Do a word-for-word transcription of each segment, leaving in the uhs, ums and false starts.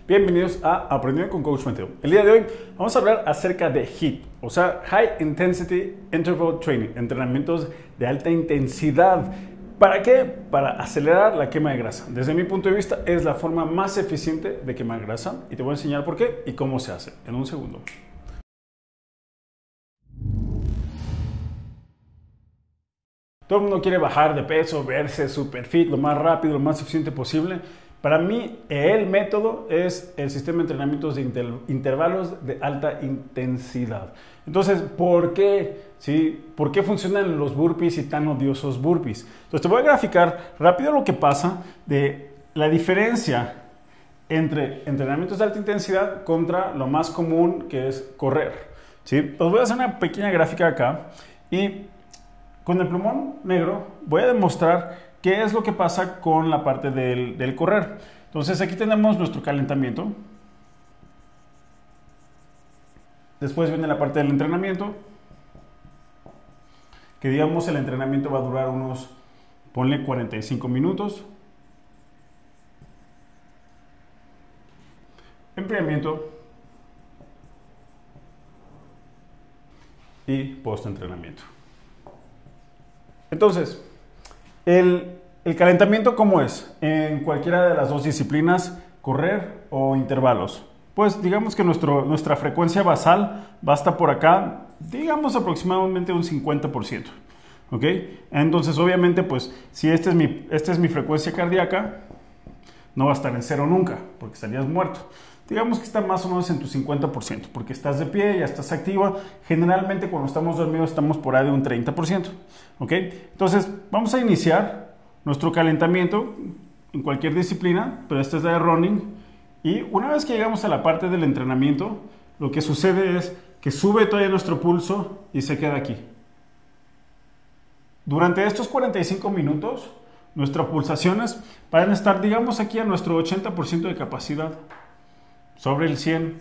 Bienvenidos a Aprendiendo con Coach Mateo. El día de hoy vamos a hablar acerca de HIIT, o sea, High Intensity Interval Training, entrenamientos de alta intensidad. ¿Para qué? Para acelerar la quema de grasa. Desde mi punto de vista es la forma más eficiente de quemar grasa y te voy a enseñar por qué y cómo se hace en un segundo. Todo el mundo quiere bajar de peso, verse super fit, lo más rápido, lo más eficiente posible. Para mí, el método es el sistema de entrenamientos de inter intervalos de alta intensidad. Entonces, ¿por qué? ¿Sí? ¿Por qué funcionan los burpees y tan odiosos burpees? Entonces, te voy a graficar rápido lo que pasa de la diferencia entre entrenamientos de alta intensidad contra lo más común que es correr. ¿Sí? Os voy a hacer una pequeña gráfica acá y con el plumón negro voy a demostrar qué es lo que pasa con la parte del, del correr. Entonces aquí tenemos nuestro calentamiento. Después viene la parte del entrenamiento. Que digamos el entrenamiento va a durar unos, ponle cuarenta y cinco minutos. Enfriamiento. Y post-entrenamiento. Entonces, el, el calentamiento, ¿cómo es? En cualquiera de las dos disciplinas, correr o intervalos. Pues digamos que nuestro, nuestra frecuencia basal va a estar por acá, digamos aproximadamente un cincuenta por ciento. ¿Ok? Entonces, obviamente, pues, si esta es mi, esta es mi frecuencia cardíaca, no va a estar en cero nunca, porque estarías muerto. Digamos que está más o menos en tu cincuenta por ciento, porque estás de pie, ya estás activa. Generalmente cuando estamos dormidos estamos por ahí de un treinta por ciento. ¿Ok? Entonces vamos a iniciar nuestro calentamiento en cualquier disciplina, pero este es de running. Y una vez que llegamos a la parte del entrenamiento, lo que sucede es que sube todavía nuestro pulso y se queda aquí. Durante estos cuarenta y cinco minutos, nuestras pulsaciones van a estar, digamos, aquí a nuestro ochenta por ciento de capacidad. Sobre el cien.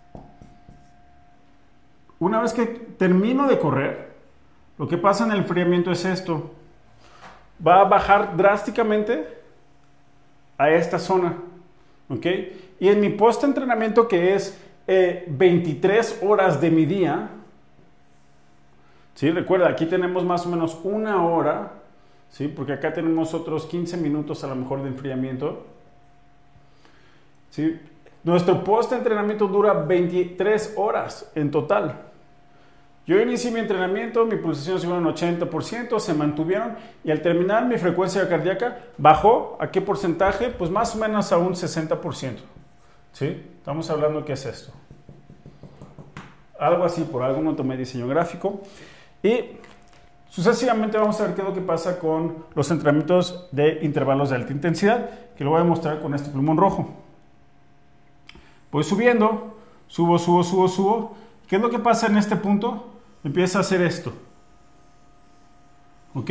Una vez que termino de correr, lo que pasa en el enfriamiento es esto. Va a bajar drásticamente a esta zona. ¿Ok? Y en mi post-entrenamiento, que es eh, veintitrés horas de mi día, ¿sí? Recuerda, aquí tenemos más o menos una hora, ¿sí? Porque acá tenemos otros quince minutos a lo mejor de enfriamiento. ¿Sí? Nuestro post-entrenamiento dura veintitrés horas en total. Yo inicié mi entrenamiento, mi pulsación se fue en ochenta por ciento, se mantuvieron y al terminar mi frecuencia cardíaca bajó. ¿A qué porcentaje? Pues más o menos a un sesenta por ciento. ¿Sí? Estamos hablando de qué es esto. Algo así, por algo no tomé diseño gráfico. Y sucesivamente vamos a ver qué es lo que pasa con los entrenamientos de intervalos de alta intensidad, que lo voy a mostrar con este plumón rojo. Voy subiendo, subo, subo, subo, subo. ¿Qué es lo que pasa en este punto? Empieza a hacer esto. ¿Ok?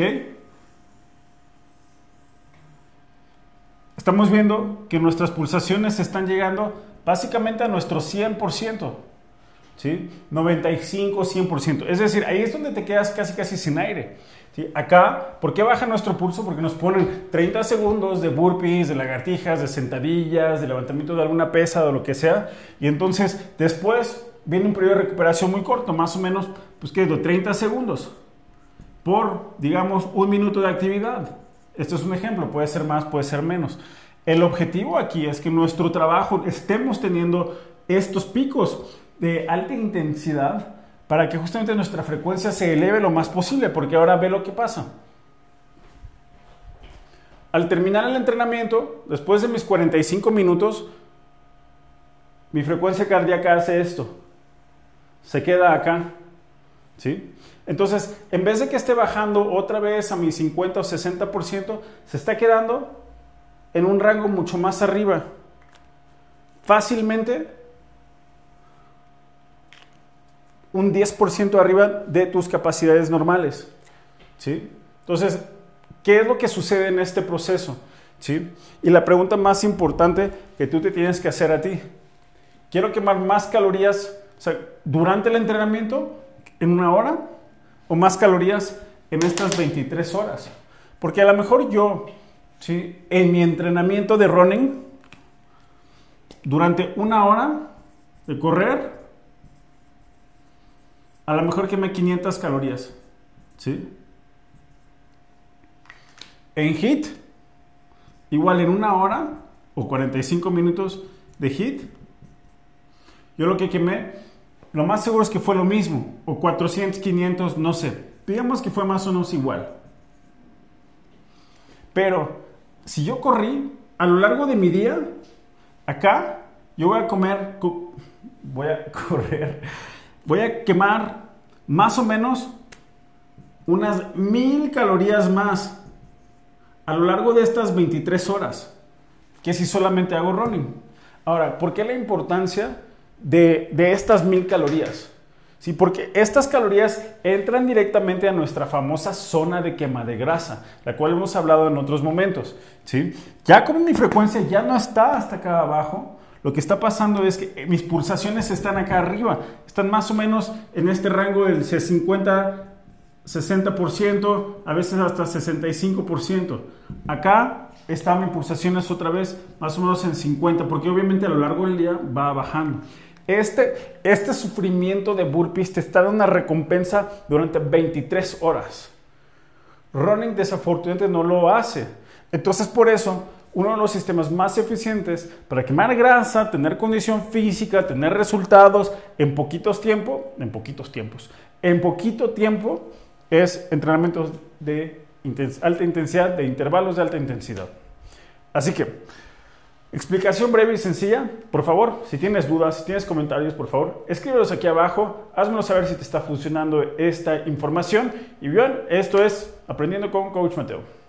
Estamos viendo que nuestras pulsaciones están llegando básicamente a nuestro cien por ciento. ¿Sí? noventa y cinco, cien por ciento. Es decir, ahí es donde te quedas casi casi sin aire. ¿Sí? Acá, ¿por qué baja nuestro pulso? Porque nos ponen treinta segundos de burpees, de lagartijas, de sentadillas, de levantamiento de alguna pesa, de lo que sea. Y entonces, después viene un periodo de recuperación muy corto, más o menos, pues ¿qué es? De treinta segundos por, digamos, un minuto de actividad. Esto es un ejemplo, puede ser más, puede ser menos. El objetivo aquí es que en nuestro trabajo estemos teniendo estos picos de alta intensidad para que justamente nuestra frecuencia se eleve lo más posible, porque ahora ve lo que pasa. Al terminar el entrenamiento, después de mis cuarenta y cinco minutos, mi frecuencia cardíaca hace esto. Se queda acá. ¿Sí? Entonces, en vez de que esté bajando otra vez a mi cincuenta o sesenta por ciento, se está quedando en un rango mucho más arriba. Fácilmente un diez por ciento arriba de tus capacidades normales. ¿Sí? Entonces, ¿qué es lo que sucede en este proceso? ¿Sí? Y la pregunta más importante que tú te tienes que hacer a ti. ¿Quiero quemar más calorías, o sea, durante el entrenamiento en una hora o más calorías en estas veintitrés horas? Porque a lo mejor yo, ¿sí?, en mi entrenamiento de running durante una hora de correr, a lo mejor quemé quinientas calorías, ¿sí? En HIIT, igual en una hora o cuarenta y cinco minutos de HIIT, yo lo que quemé, lo más seguro es que fue lo mismo, o cuatrocientos, quinientos, no sé. Digamos que fue más o menos igual. Pero si yo corrí a lo largo de mi día, acá yo voy a comer, voy a correr, voy a quemar más o menos unas mil calorías más a lo largo de estas veintitrés horas que si solamente hago running. Ahora, ¿por qué la importancia de, de estas mil calorías? Sí, porque estas calorías entran directamente a nuestra famosa zona de quema de grasa, la cual hemos hablado en otros momentos, ¿sí? Ya como mi frecuencia ya no está hasta acá abajo, lo que está pasando es que mis pulsaciones están acá arriba, están más o menos en este rango del cincuenta, sesenta por ciento, a veces hasta sesenta y cinco por ciento. Acá están mis pulsaciones otra vez más o menos en cincuenta, porque obviamente a lo largo del día va bajando. Este, este sufrimiento de burpees te está dando una recompensa durante veintitrés horas. Running desafortunadamente no lo hace. Entonces por eso uno de los sistemas más eficientes para quemar grasa, tener condición física, tener resultados en poquitos tiempos, en poquitos tiempos, en poquito tiempo es entrenamientos de intens- alta intensidad, de intervalos de alta intensidad. Así que explicación breve y sencilla. Por favor, si tienes dudas, si tienes comentarios, por favor, escríbelos aquí abajo. Házmelo saber si te está funcionando esta información. Y bien, esto es Aprendiendo con Coach Mateo.